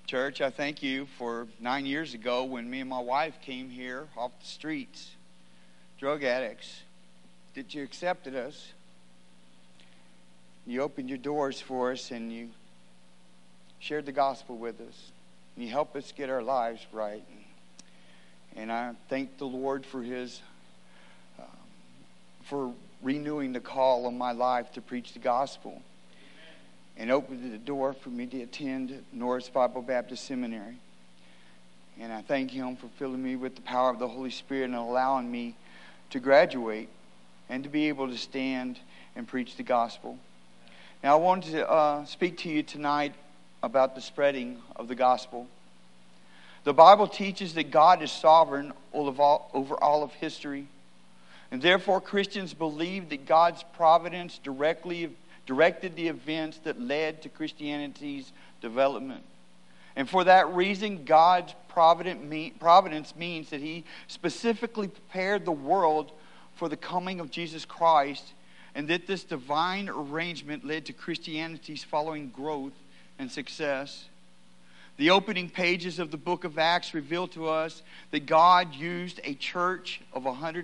Church, I thank you for 9 years ago when me and my wife came here off the streets, drug addicts, that you accepted us. You opened your doors for us and you shared the gospel with us. And you helped us get our lives right. And I thank the Lord for for renewing the call on my life to preach the gospel. And opened the door for me to attend Norris Bible Baptist Seminary. And I thank Him for filling me with the power of the Holy Spirit and allowing me to graduate and to be able to stand and preach the gospel. Now I wanted to speak to you tonight about the spreading of the gospel. The Bible teaches that God is sovereign over all of history. And therefore Christians believe that God's providence directed the events that led to Christianity's development. And for that reason, God's providence means that He specifically prepared the world for the coming of Jesus Christ, and that this divine arrangement led to Christianity's following growth and success. The opening pages of the book of Acts reveal to us that God used a church of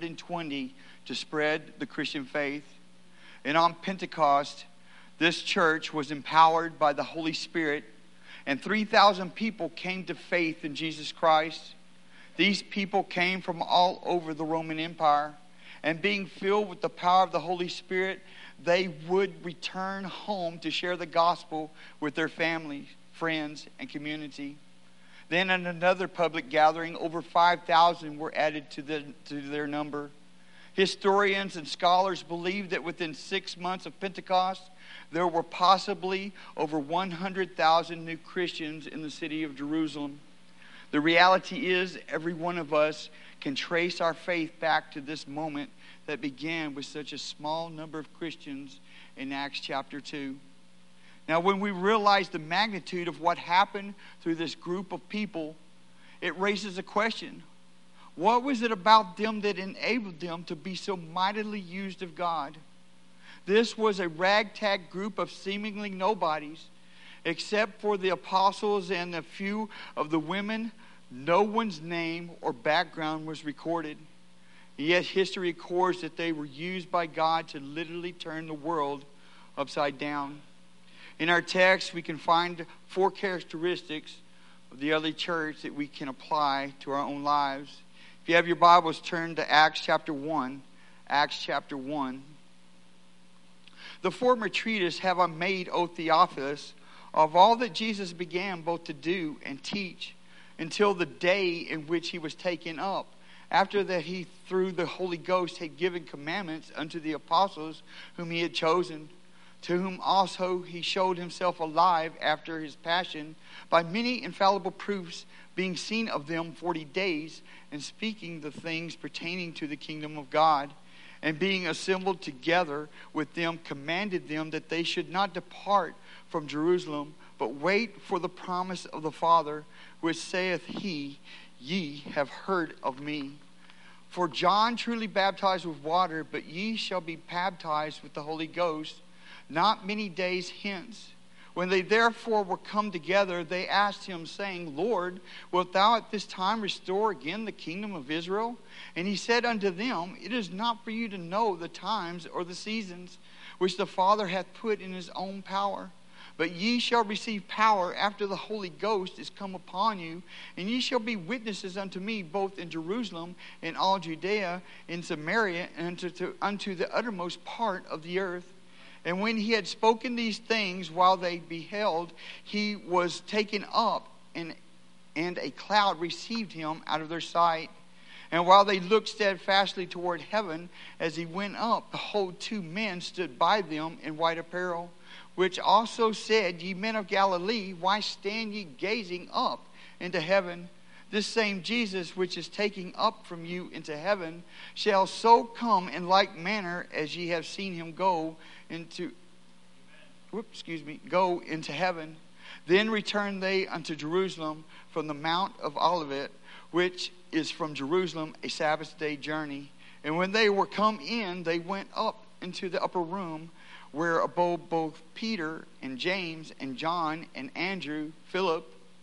120 to spread the Christian faith. And on Pentecost, this church was empowered by the Holy Spirit, and 3,000 people came to faith in Jesus Christ. These people came from all over the Roman Empire, and being filled with the power of the Holy Spirit, they would return home to share the gospel with their families, friends, and community. Then in another public gathering, over 5,000 were added to their number. Historians and scholars believe that within 6 months of Pentecost, there were possibly over 100,000 new Christians in the city of Jerusalem. The reality is, every one of us can trace our faith back to this moment that began with such a small number of Christians in Acts chapter 2. Now, when we realize the magnitude of what happened through this group of people, it raises a question. What was it about them that enabled them to be so mightily used of God? This was a ragtag group of seemingly nobodies. Except for the apostles and a few of the women, no one's name or background was recorded. Yet history records that they were used by God to literally turn the world upside down. In our text, we can find 4 characteristics of the early church that we can apply to our own lives. If you have your Bibles, turn to Acts chapter 1. Acts chapter 1. The former treatise have I made, O Theophilus, of all that Jesus began both to do and teach, until the day in which He was taken up, after that He through the Holy Ghost had given commandments unto the apostles whom He had chosen, to whom also He showed Himself alive after His passion, by many infallible proofs, being seen of them 40 days, and speaking the things pertaining to the kingdom of God. And being assembled together with them, commanded them that they should not depart from Jerusalem, but wait for the promise of the Father, which saith He, Ye have heard of me. For John truly baptized with water, but ye shall be baptized with the Holy Ghost not many days hence. When they therefore were come together, they asked Him, saying, Lord, wilt Thou at this time restore again the kingdom of Israel? And He said unto them, It is not for you to know the times or the seasons which the Father hath put in His own power. But ye shall receive power after the Holy Ghost is come upon you, and ye shall be witnesses unto me both in Jerusalem and all Judea, in Samaria, and unto the uttermost part of the earth. And when He had spoken these things, while they beheld, He was taken up, and a cloud received Him out of their sight. And while they looked steadfastly toward heaven, as He went up, behold, 2 men stood by them in white apparel, which also said, Ye men of Galilee, why stand ye gazing up into heaven? This same Jesus which is taking up from you into heaven shall so come in like manner as ye have seen Him go into heaven. Then returned they unto Jerusalem from the Mount of Olivet, which is from Jerusalem a Sabbath day journey. And when they were come in, they went up into the upper room, where abode both Peter and James and John and Andrew, Philip,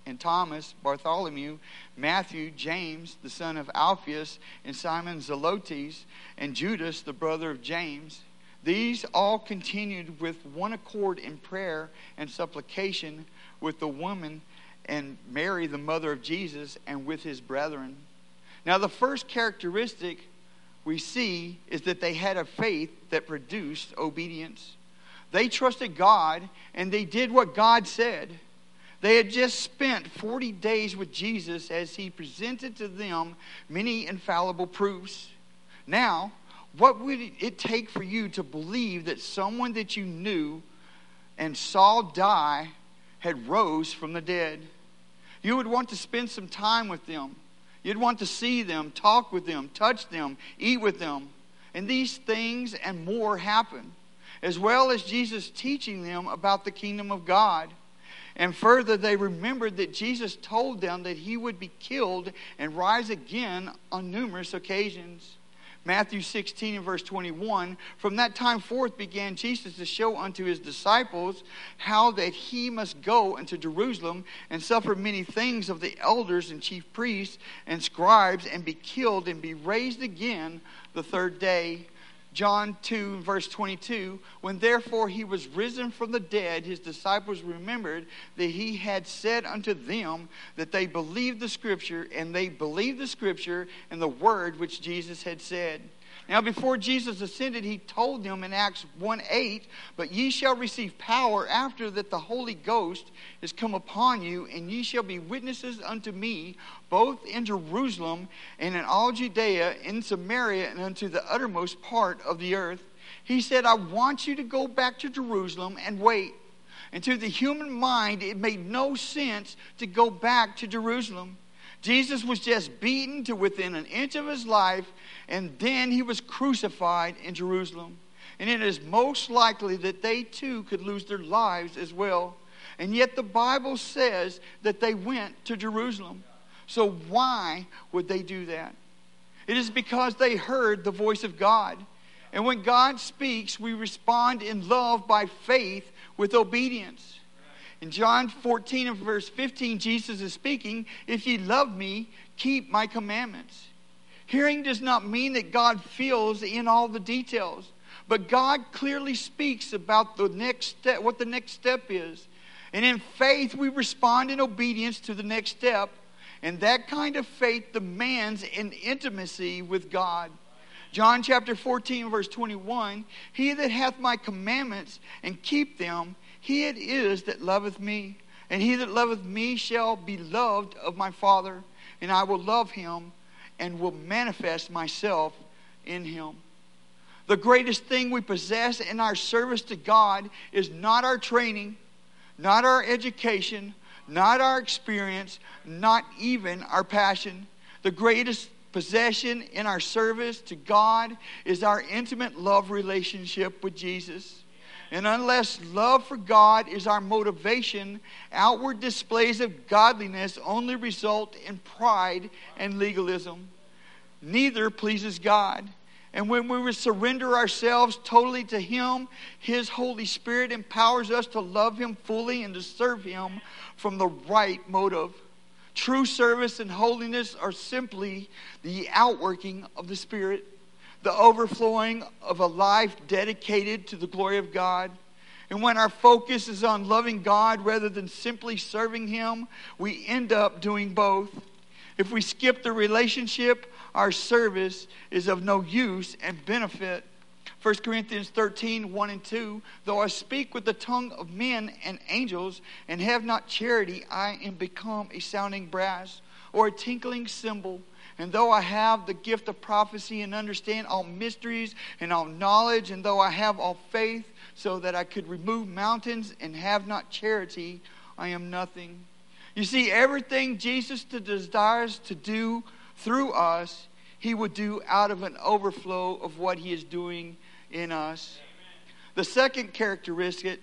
and Thomas, Bartholomew, Matthew, James, the son of Alphaeus, and Simon Zelotes, and Judas, the brother of James. These all continued with one accord in prayer and supplication with the woman and Mary, the mother of Jesus, and with his brethren. Now, the first characteristic we see is that they had a faith that produced obedience. They trusted God, and they did what God said. They had just spent 40 days with Jesus as he presented to them many infallible proofs. Now, what would it take for you to believe that someone that you knew and saw die had rose from the dead? You would want to spend some time with them. You'd want to see them, talk with them, touch them, eat with them. And these things and more happen, as well as Jesus teaching them about the kingdom of God. And further, they remembered that Jesus told them that he would be killed and rise again on numerous occasions. Matthew 16 and verse 21, from that time forth began Jesus to show unto his disciples how that he must go into Jerusalem and suffer many things of the elders and chief priests and scribes, and be killed and be raised again the third day. John 2 verse 22, when therefore he was risen from the dead, his disciples remembered that he had said unto them that they believed the Scripture, and they believed the Scripture and the word which Jesus had said. Now before Jesus ascended, he told them in Acts 1:8, but ye shall receive power after that the Holy Ghost is come upon you, and ye shall be witnesses unto me, both in Jerusalem and in all Judea, in Samaria, and unto the uttermost part of the earth. He said, I want you to go back to Jerusalem and wait. And to the human mind, it made no sense to go back to Jerusalem. Jesus was just beaten to within an inch of his life, and then he was crucified in Jerusalem. And it is most likely that they too could lose their lives as well. And yet the Bible says that they went to Jerusalem. So why would they do that? It is because they heard the voice of God. And when God speaks, we respond in love by faith with obedience. In John 14 and verse 15, Jesus is speaking, if ye love me, keep my commandments. Hearing does not mean that God feels in all the details, but God clearly speaks about the next step, what the next step is. And in faith, we respond in obedience to the next step. And that kind of faith demands an intimacy with God. John chapter 14 verse 21, he that hath my commandments and keep them, he it is that loveth me. And he that loveth me shall be loved of my Father. And I will love him and will manifest myself in him. The greatest thing we possess in our service to God is not our training, not our education, not our experience, not even our passion. The greatest possession in our service to God is our intimate love relationship with Jesus. And unless love for God is our motivation, outward displays of godliness only result in pride and legalism. Neither pleases God. And when we surrender ourselves totally to Him, His Holy Spirit empowers us to love Him fully and to serve Him from the right motive. True service and holiness are simply the outworking of the Spirit, the overflowing of a life dedicated to the glory of God. And when our focus is on loving God rather than simply serving Him, we end up doing both. If we skip the relationship, our service is of no use and benefit. 1 Corinthians 13, 1 and 2, though I speak with the tongue of men and angels and have not charity, I am become a sounding brass or a tinkling cymbal. And though I have the gift of prophecy and understand all mysteries and all knowledge, and though I have all faith so that I could remove mountains and have not charity, I am nothing. You see, everything Jesus desires to do through us, He would do out of an overflow of what He is doing in us. Amen. The second characteristic,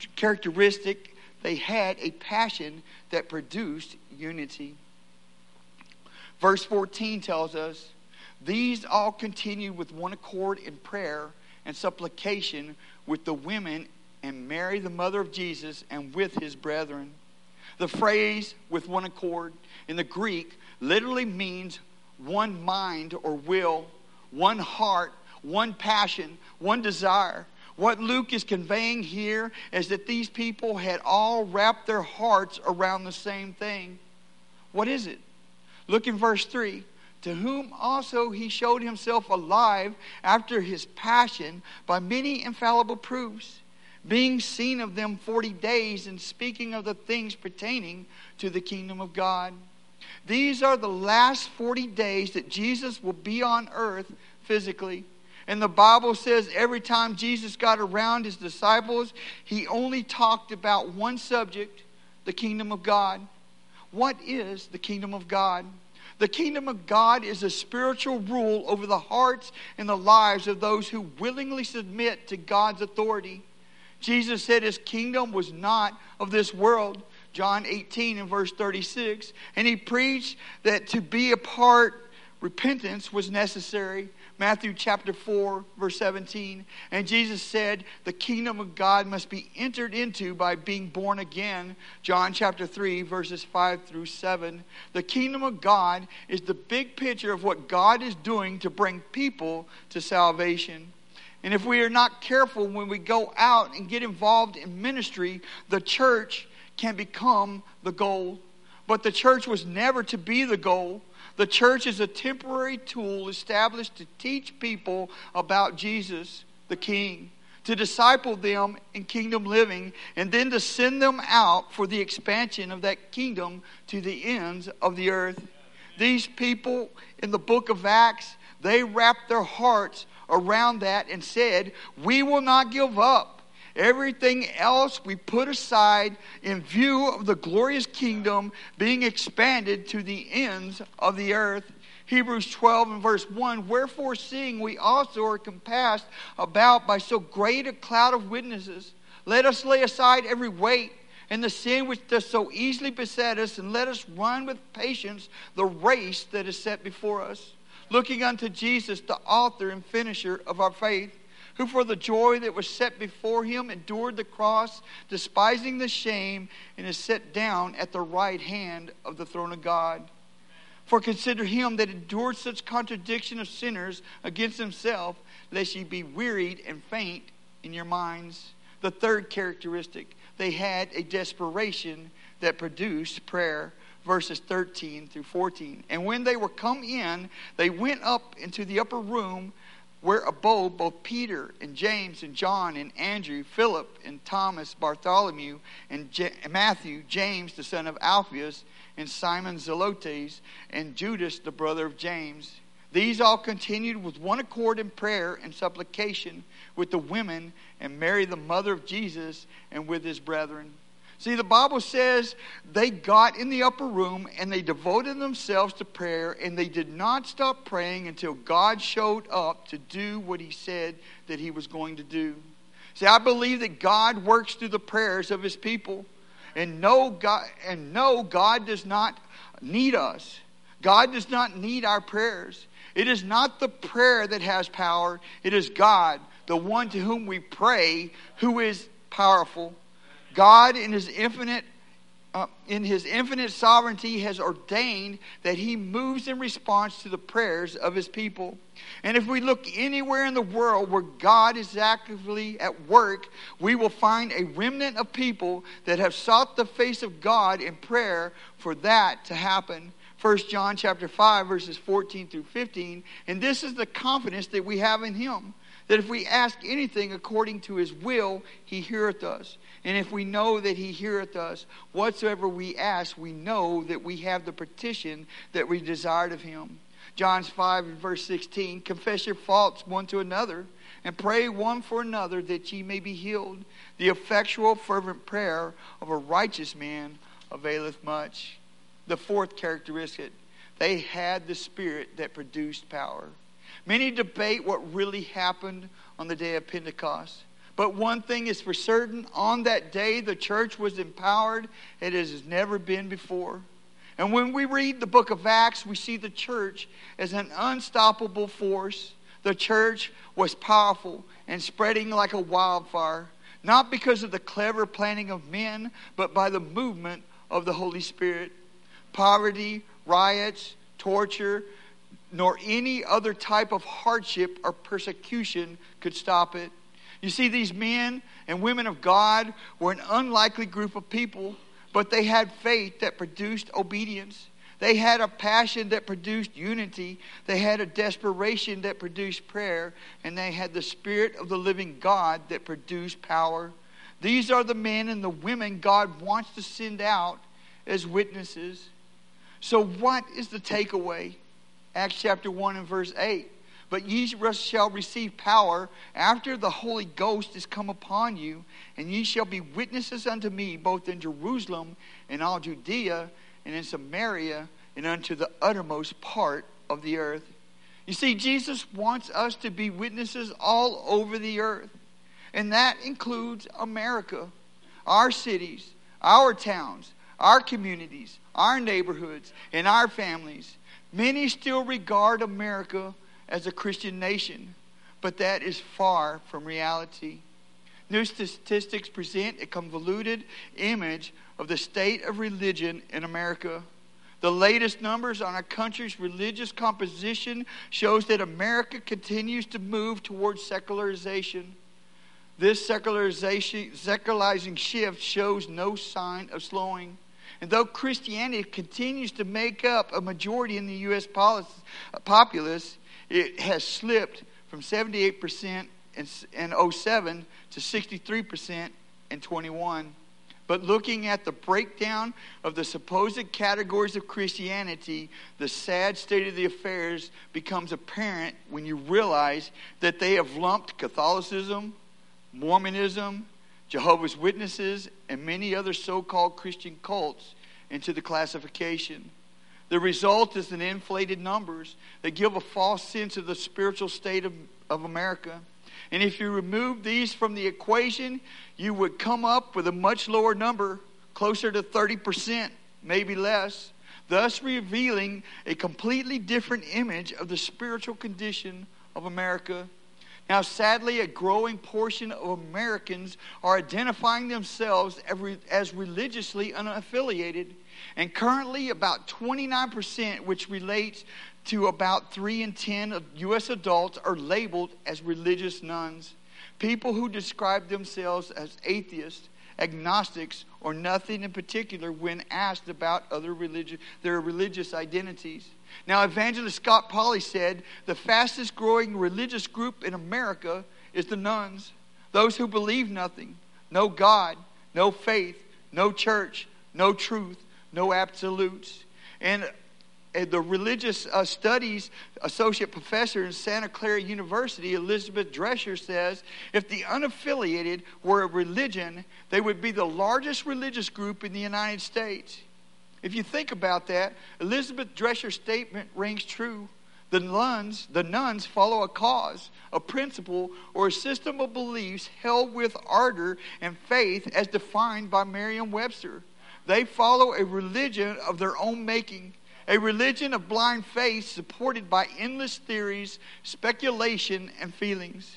they had a passion that produced unity. Verse 14 tells us, these all continued with one accord in prayer and supplication with the women and Mary, the mother of Jesus, and with his brethren. The phrase with one accord in the Greek literally means one mind or will, one heart, one passion, one desire. What Luke is conveying here is that these people had all wrapped their hearts around the same thing. What is it? Look in verse 3. To whom also he showed himself alive after his passion by many infallible proofs, being seen of them 40 days and speaking of the things pertaining to the kingdom of God. These are the last 40 days that Jesus will be on earth physically. And the Bible says every time Jesus got around his disciples, he only talked about one subject, the kingdom of God. What is the kingdom of God? The kingdom of God is a spiritual rule over the hearts and the lives of those who willingly submit to God's authority. Jesus said his kingdom was not of this world. John 18 and verse 36. And he preached that to be a part, repentance was necessary. Matthew chapter 4 verse 17. And Jesus said the kingdom of God must be entered into by being born again. John chapter 3 verses 5 through 7. The kingdom of God is the big picture of what God is doing to bring people to salvation. And if we are not careful when we go out and get involved in ministry, the church can become the goal. But the church was never to be the goal. The church is a temporary tool established to teach people about Jesus, the King, to disciple them in kingdom living, and then to send them out for the expansion of that kingdom to the ends of the earth. These people in the book of Acts, they wrapped their hearts around that and said, we will not give up. Everything else we put aside in view of the glorious kingdom being expanded to the ends of the earth. Hebrews 12 and verse 1, wherefore seeing we also are compassed about by so great a cloud of witnesses, let us lay aside every weight and the sin which does so easily beset us, and let us run with patience the race that is set before us, looking unto Jesus, the author and finisher of our faith, who for the joy that was set before him endured the cross, despising the shame, and is set down at the right hand of the throne of God. For consider him that endured such contradiction of sinners against himself, lest ye be wearied and faint in your minds. The third characteristic, they had a desperation that produced prayer. Verses 13 through 14. And when they were come in, they went up into the upper room where abode both Peter and James and John and Andrew, Philip and Thomas, Bartholomew and Matthew, James the son of Alphaeus, and Simon Zelotes, and Judas the brother of James. These all continued with one accord in prayer and supplication with the women and Mary the mother of Jesus and with his brethren. See, the Bible says they got in the upper room and they devoted themselves to prayer, and they did not stop praying until God showed up to do what he said that he was going to do. See, I believe that God works through the prayers of his people. And no, God does not need us. God does not need our prayers. It is not the prayer that has power. It is God, the one to whom we pray, who is powerful. God in his infinite sovereignty has ordained that he moves in response to the prayers of his people. And if we look anywhere in the world where God is actively at work, we will find a remnant of people that have sought the face of God in prayer for that to happen. 1 John chapter 5 verses 14 through 15. And this is the confidence that we have in him, that if we ask anything according to his will, he heareth us. And if we know that he heareth us, whatsoever we ask, we know that we have the petition that we desired of him. John 5 and verse 16, confess your faults one to another, and pray one for another that ye may be healed. The effectual fervent prayer of a righteous man availeth much. The fourth characteristic, they had the spirit that produced power. Many debate what really happened on the day of Pentecost. But one thing is for certain, on that day the church was empowered as it has never been before. And when we read the book of Acts, we see the church as an unstoppable force. The church was powerful and spreading like a wildfire, not because of the clever planning of men, but by the movement of the Holy Spirit. Poverty, riots, torture, nor any other type of hardship or persecution could stop it. You see, these men and women of God were an unlikely group of people, but they had faith that produced obedience. They had a passion that produced unity. They had a desperation that produced prayer. And they had the Spirit of the living God that produced power. These are the men and the women God wants to send out as witnesses. So what is the takeaway? Acts chapter 1 and verse 8. But ye shall receive power after the Holy Ghost is come upon you, and ye shall be witnesses unto me both in Jerusalem and all Judea and in Samaria and unto the uttermost part of the earth. You see, Jesus wants us to be witnesses all over the earth. And that includes America, our cities, our towns, our communities, our neighborhoods, and our families. Many still regard America as a Christian nation, but that is far from reality. New statistics present a convoluted image of the state of religion in America. The latest numbers on our country's religious composition shows that America continues to move towards secularization. This secularizing shift shows no sign of slowing. And though Christianity continues to make up a majority in the U.S. populace, it has slipped from 78% in 2007 to 63% in 21. But looking at the breakdown of the supposed categories of Christianity, the sad state of the affairs becomes apparent when you realize that they have lumped Catholicism, Mormonism, Jehovah's Witnesses, and many other so-called Christian cults into the classification. The result is an inflated numbers that give a false sense of the spiritual state of America. And if you remove these from the equation, you would come up with a much lower number, closer to 30%, maybe less, thus revealing a completely different image of the spiritual condition of America. Now, sadly, a growing portion of Americans are identifying themselves as religiously unaffiliated. And currently, about 29%, which relates to about 3 in 10 of U.S. adults, are labeled as religious nones. People who describe themselves as atheists, agnostics, or nothing in particular when asked about their religious identities. Now, evangelist Scott Pauley said, the fastest growing religious group in America is the nones. Those who believe nothing, no God, no faith, no church, no truth, no absolutes. And the religious studies associate professor in Santa Clara University, Elizabeth Drescher, says if the unaffiliated were a religion, they would be the largest religious group in the United States. If you think about that, Elizabeth Drescher's statement rings true. The nuns follow a cause, a principle, or a system of beliefs held with ardor and faith as defined by Merriam-Webster. They follow a religion of their own making, a religion of blind faith supported by endless theories, speculation, and feelings.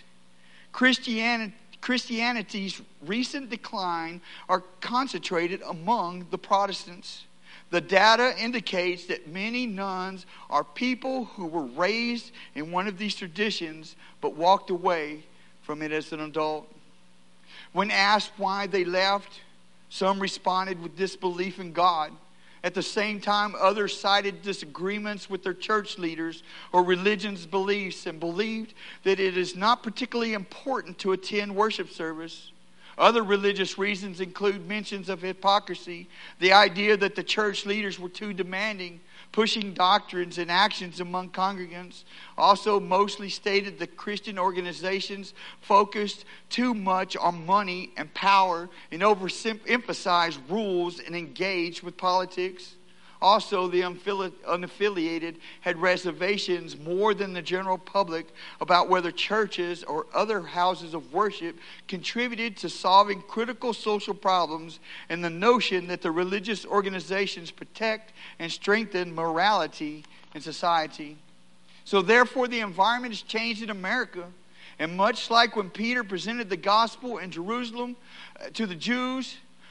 Christianity's recent decline are concentrated among the Protestants. The data indicates that many nuns are people who were raised in one of these traditions but walked away from it as an adult. When asked why they left, some responded with disbelief in God. At the same time, others cited disagreements with their church leaders or religion's beliefs and believed that it is not particularly important to attend worship service. Other religious reasons include mentions of hypocrisy, the idea that the church leaders were too demanding, pushing doctrines and actions among congregants. Also, mostly stated that Christian organizations focused too much on money and power and overemphasized rules and engaged with politics. Also, the unaffiliated had reservations more than the general public about whether churches or other houses of worship contributed to solving critical social problems, and the notion that the religious organizations protect and strengthen morality in society. So therefore, the environment has changed in America. And much like when Peter presented the gospel in Jerusalem to the Jews,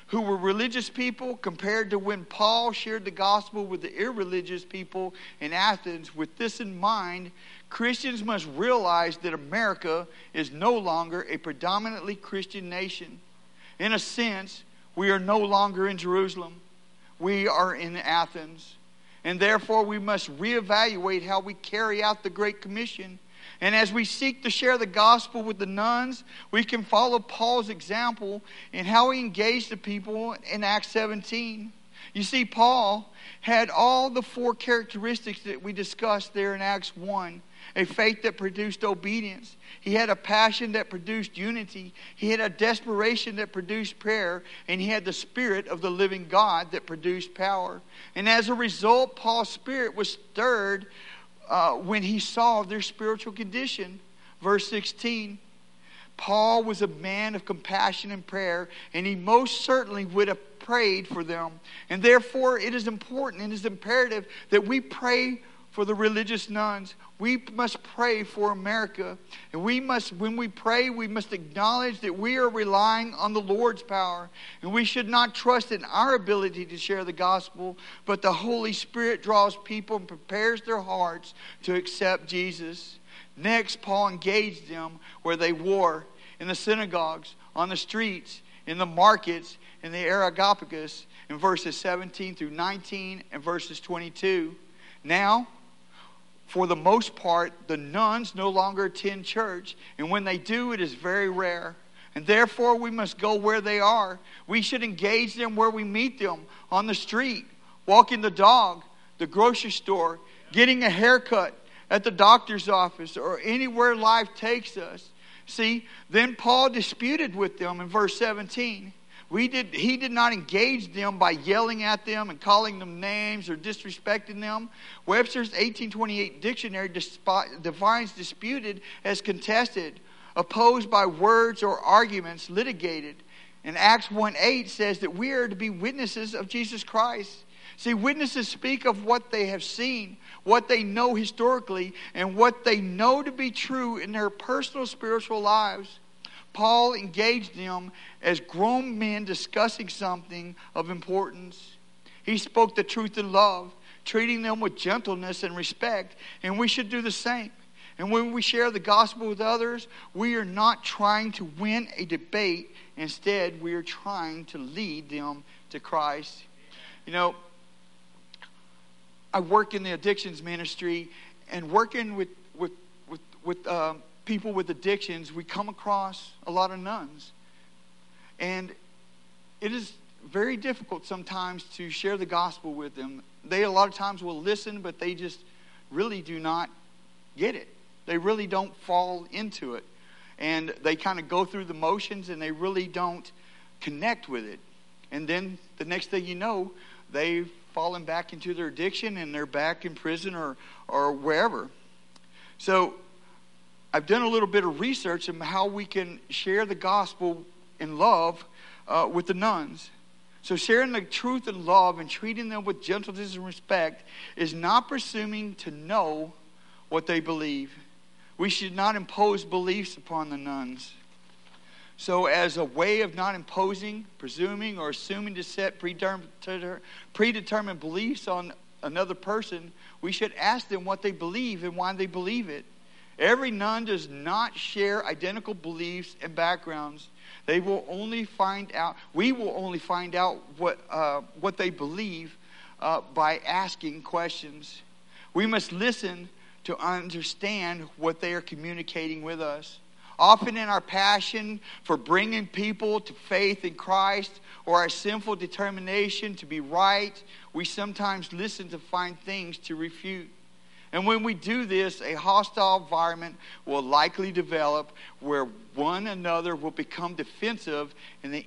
who were religious people compared to when Paul shared the gospel with the irreligious people in Athens. With this in mind, Christians must realize that America is no longer a predominantly Christian nation. In a sense, we are no longer in Jerusalem. We are in Athens. And therefore, we must reevaluate how we carry out the Great Commission. And as we seek to share the gospel with the nuns, we can follow Paul's example in how he engaged the people in Acts 17. You see, Paul had all the 4 characteristics that we discussed there in Acts 1. A faith that produced obedience. He had a passion that produced unity. He had a desperation that produced prayer. And he had the Spirit of the living God that produced power. And as a result, Paul's spirit was stirred when he saw their spiritual condition. Verse 16, Paul was a man of compassion and prayer, and he most certainly would have prayed for them. And therefore, it is important and it is imperative that we pray for the religious nuns. We must pray for America. And when we pray, we must acknowledge that we are relying on the Lord's power. And we should not trust in our ability to share the gospel, but the Holy Spirit draws people and prepares their hearts to accept Jesus. Next, Paul engaged them where they were, in the synagogues, on the streets, in the markets, in the Areopagus, in verses 17 through 19 and verses 22. Now, for the most part, the nuns no longer attend church, and when they do, it is very rare. And therefore, we must go where they are. We should engage them where we meet them, on the street, walking the dog, the grocery store, getting a haircut, at the doctor's office, or anywhere life takes us. See, then Paul disputed with them in verse 17. He did not engage them by yelling at them and calling them names or disrespecting them. Webster's 1828 dictionary defines disputed as contested, opposed by words or arguments, litigated. And Acts 1:8 says that we are to be witnesses of Jesus Christ. See, witnesses speak of what they have seen, what they know historically, and what they know to be true in their personal spiritual lives. Paul engaged them as grown men discussing something of importance. He spoke the truth in love, treating them with gentleness and respect, and we should do the same. And when we share the gospel with others, we are not trying to win a debate. Instead, we are trying to lead them to Christ. You know, I work in the addictions ministry, and working with people with addictions, we come across a lot of nuns. And it is very difficult sometimes to share the gospel with them. They a lot of times will listen, but they just really do not get it. They really don't fall into it. And they kind of go through the motions, and they really don't connect with it. And then the next thing you know, they've fallen back into their addiction, and they're back in prison or wherever. So I've done a little bit of research on how we can share the gospel in love with the nuns. So sharing the truth in love and treating them with gentleness and respect is not presuming to know what they believe. We should not impose beliefs upon the nuns. So as a way of not imposing, presuming, or assuming to set predetermined beliefs on another person, we should ask them what they believe and why they believe it. Every nun does not share identical beliefs and backgrounds. We will only find out what they believe by asking questions. We must listen to understand what they are communicating with us. Often in our passion for bringing people to faith in Christ, or our sinful determination to be right, we sometimes listen to find things to refute. And when we do this, a hostile environment will likely develop where one another will become defensive and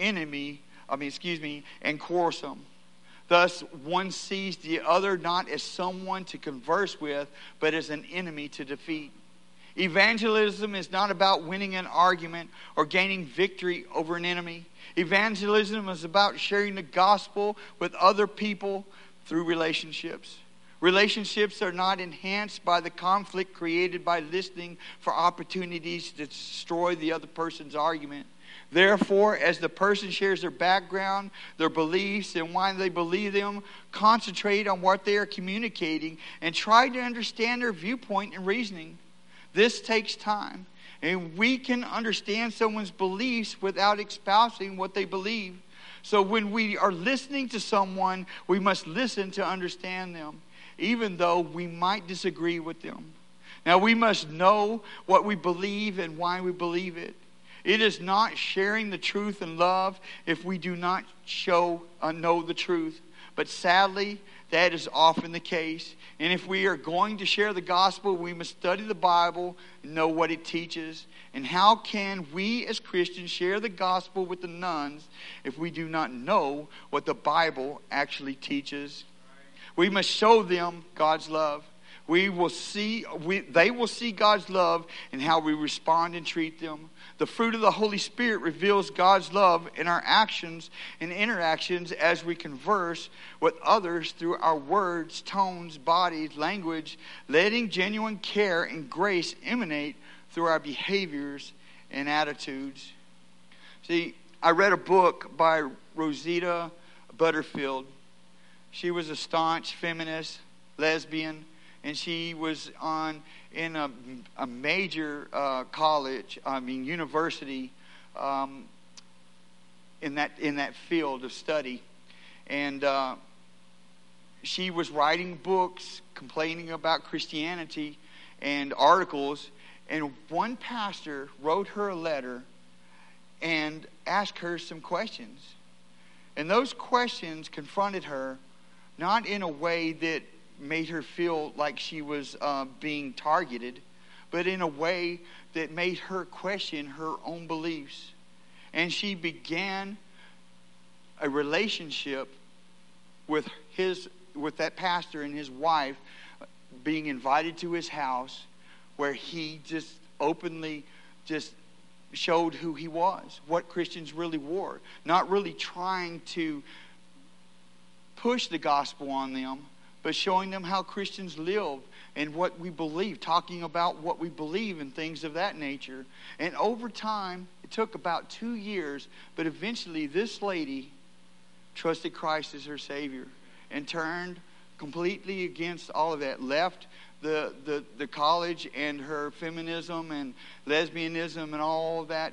and quarrelsome. Thus, one sees the other not as someone to converse with, but as an enemy to defeat. Evangelism is not about winning an argument or gaining victory over an enemy. Evangelism is about sharing the gospel with other people through relationships. Relationships are not enhanced by the conflict created by listening for opportunities to destroy the other person's argument. Therefore, as the person shares their background, their beliefs, and why they believe them, concentrate on what they are communicating and try to understand their viewpoint and reasoning. This takes time, and we can understand someone's beliefs without espousing what they believe. So when we are listening to someone, we must listen to understand them, even though we might disagree with them. Now, we must know what we believe and why we believe it. It is not sharing the truth and love if we do not know the truth. But sadly, that is often the case. And if we are going to share the gospel, we must study the Bible and know what it teaches. And how can we as Christians share the gospel with the nuns if we do not know what the Bible actually teaches? We must show them God's love. They will see God's love in how we respond and treat them. The fruit of the Holy Spirit reveals God's love in our actions and interactions as we converse with others through our words, tones, bodies, language, letting genuine care and grace emanate through our behaviors and attitudes. See, I read a book by Rosita Butterfield. She was a staunch feminist, lesbian, and she was in a major university in that field of study. And she was writing books complaining about Christianity and articles. And one pastor wrote her a letter and asked her some questions. And those questions confronted her, not in a way that made her feel like she was being targeted, but in a way that made her question her own beliefs. And she began a relationship with that pastor and his wife, being invited to his house, where he just openly just showed who he was, what Christians really were, not really trying to push the gospel on them, but showing them how Christians live and what we believe, talking about what we believe and things of that nature. And over time, it took about 2 years, but eventually this lady trusted Christ as her Savior and turned completely against all of that, left the college and her feminism and lesbianism and all that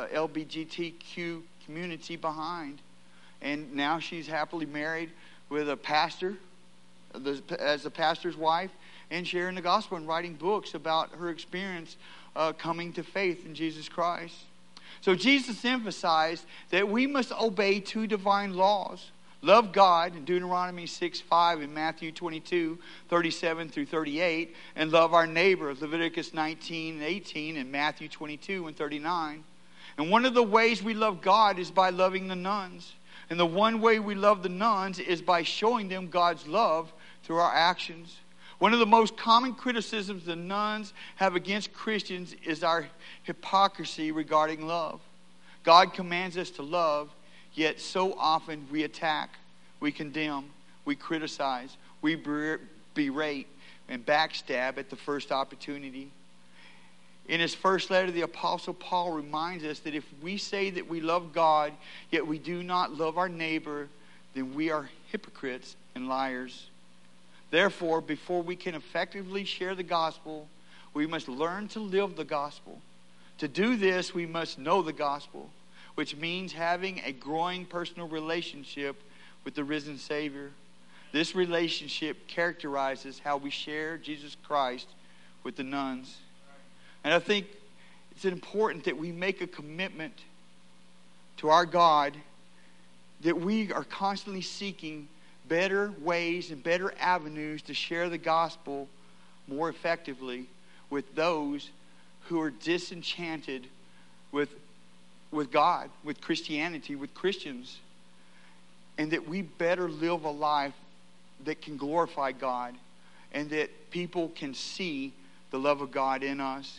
LGBTQ community behind. And now she's happily married with a pastor, as a pastor's wife, and sharing the gospel and writing books about her experience coming to faith in Jesus Christ. So Jesus emphasized that we must obey 2 divine laws. Love God in Deuteronomy 6:5 and Matthew 22:37 through 38, and love our neighbor, Leviticus 19:18 and Matthew 22:39. And one of the ways we love God is by loving the nuns. And the one way we love the nuns is by showing them God's love through our actions. One of the most common criticisms the nuns have against Christians is our hypocrisy regarding love. God commands us to love, yet so often we attack, we condemn, we criticize, we berate, and backstab at the first opportunity. In his first letter, the Apostle Paul reminds us that if we say that we love God, yet we do not love our neighbor, then we are hypocrites and liars. Therefore, before we can effectively share the gospel, we must learn to live the gospel. To do this, we must know the gospel, which means having a growing personal relationship with the risen Savior. This relationship characterizes how we share Jesus Christ with the nuns. And I think it's important that we make a commitment to our God, that we are constantly seeking better ways and better avenues to share the gospel more effectively with those who are disenchanted with God, with Christianity, with Christians. And that we better live a life that can glorify God and that people can see the love of God in us.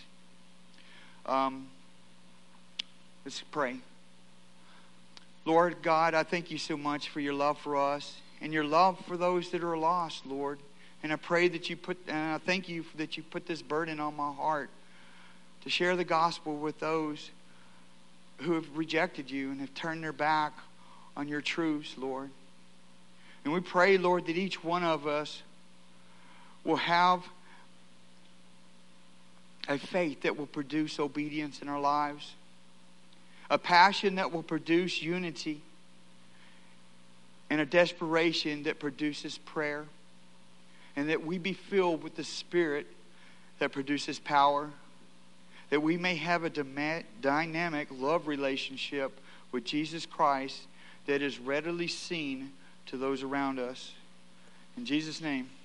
Let's pray. Lord God, I thank you so much for your love for us and your love for those that are lost, Lord. And I pray that and I thank you that you put this burden on my heart to share the gospel with those who have rejected you and have turned their back on your truths, Lord. And we pray, Lord, that each one of us will have a faith that will produce obedience in our lives, a passion that will produce unity, and a desperation that produces prayer, and that we be filled with the Spirit that produces power, that we may have a dynamic love relationship with Jesus Christ that is readily seen to those around us. In Jesus' name.